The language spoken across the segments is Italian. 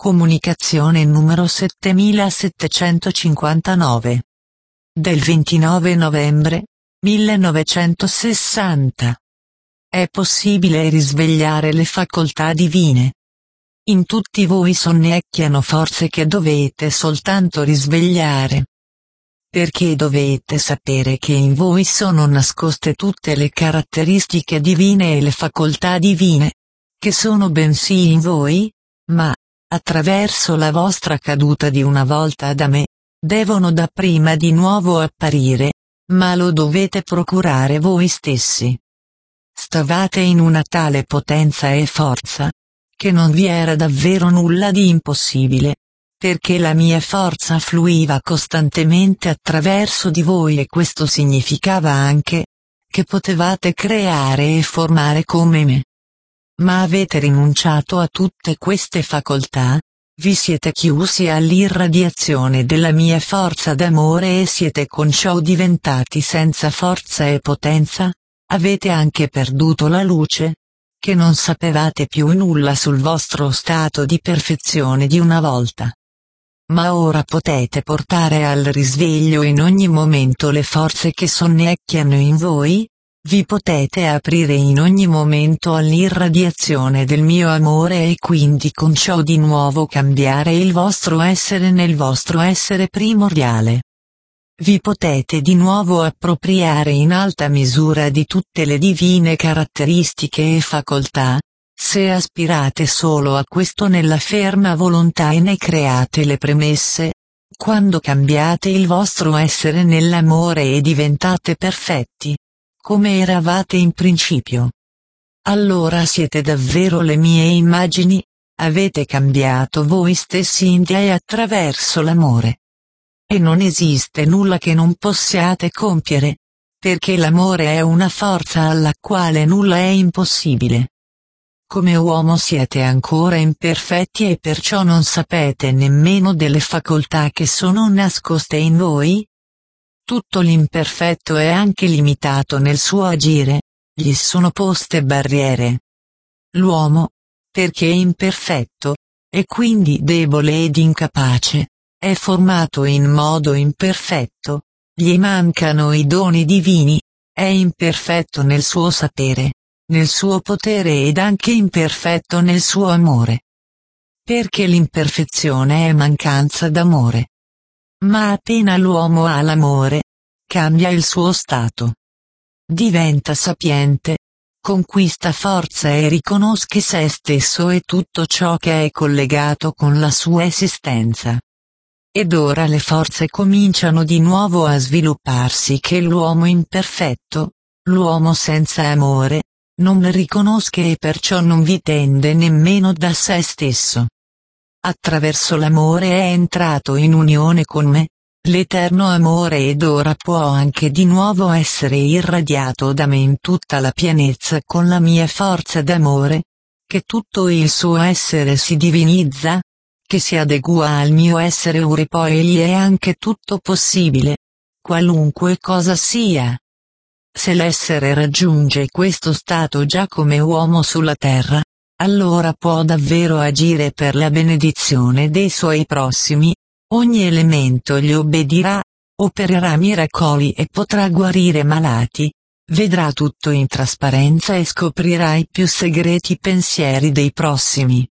Comunicazione numero 7759. Del 29 novembre 1960. È possibile risvegliare le facoltà divine. In tutti voi sonnecchiano forze che dovete soltanto risvegliare. Perché dovete sapere che in voi sono nascoste tutte le caratteristiche divine e le facoltà divine, che sono bensì in voi, ma, attraverso la vostra caduta di una volta da me, devono dapprima di nuovo apparire, ma lo dovete procurare voi stessi. Stavate in una tale potenza e forza, che non vi era davvero nulla di impossibile, perché la mia forza fluiva costantemente attraverso di voi e questo significava anche, che potevate creare e formare come me. Ma avete rinunciato a tutte queste facoltà, vi siete chiusi all'irradiazione della mia forza d'amore e siete con ciò diventati senza forza e potenza, avete anche perduto la luce, che non sapevate più nulla sul vostro stato di perfezione di una volta. Ma ora potete portare al risveglio in ogni momento le forze che sonnecchiano in voi, vi potete aprire in ogni momento all'irradiazione del mio amore e quindi con ciò di nuovo cambiare il vostro essere nel vostro essere primordiale. Vi potete di nuovo appropriare in alta misura di tutte le divine caratteristiche e facoltà, se aspirate solo a questo nella ferma volontà e ne create le premesse, quando cambiate il vostro essere nell'amore e diventate perfetti, come eravate in principio. Allora siete davvero le mie immagini, avete cambiato voi stessi in Dio e attraverso l'amore. E non esiste nulla che non possiate compiere, perché l'amore è una forza alla quale nulla è impossibile. Come uomo siete ancora imperfetti e perciò non sapete nemmeno delle facoltà che sono nascoste in voi? Tutto l'imperfetto è anche limitato nel suo agire, gli sono poste barriere. L'uomo, perché è imperfetto, e quindi debole ed incapace, è formato in modo imperfetto, gli mancano i doni divini, è imperfetto nel suo sapere, nel suo potere ed anche imperfetto nel suo amore. Perché l'imperfezione è mancanza d'amore. Ma appena l'uomo ha l'amore, cambia il suo stato. Diventa sapiente, conquista forza e riconosce se stesso e tutto ciò che è collegato con la sua esistenza. Ed ora le forze cominciano di nuovo a svilupparsi che l'uomo imperfetto, l'uomo senza amore, non riconosce e perciò non vi tende nemmeno da se stesso. Attraverso l'amore è entrato in unione con me, l'eterno amore ed ora può anche di nuovo essere irradiato da me in tutta la pienezza con la mia forza d'amore, che tutto il suo essere si divinizza, che si adegua al mio essere ora e poi egli è anche tutto possibile, qualunque cosa sia. Se l'essere raggiunge questo stato già come uomo sulla terra, allora può davvero agire per la benedizione dei suoi prossimi, ogni elemento gli obbedirà, opererà miracoli e potrà guarire malati, vedrà tutto in trasparenza e scoprirà i più segreti pensieri dei prossimi.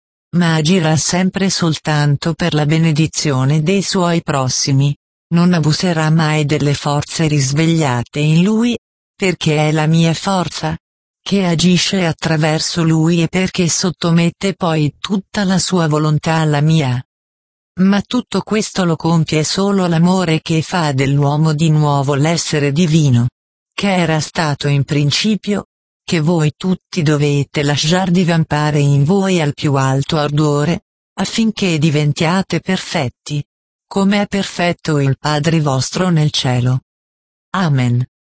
Ma agirà sempre soltanto per la benedizione dei suoi prossimi, non abuserà mai delle forze risvegliate in lui, perché è la mia forza, che agisce attraverso lui e perché sottomette poi tutta la sua volontà alla mia. Ma tutto questo lo compie solo l'amore che fa dell'uomo di nuovo l'essere divino, che era stato in principio, che voi tutti dovete lasciar divampare in voi al più alto ardore, affinché diventiate perfetti, come è perfetto il Padre vostro nel cielo. Amen.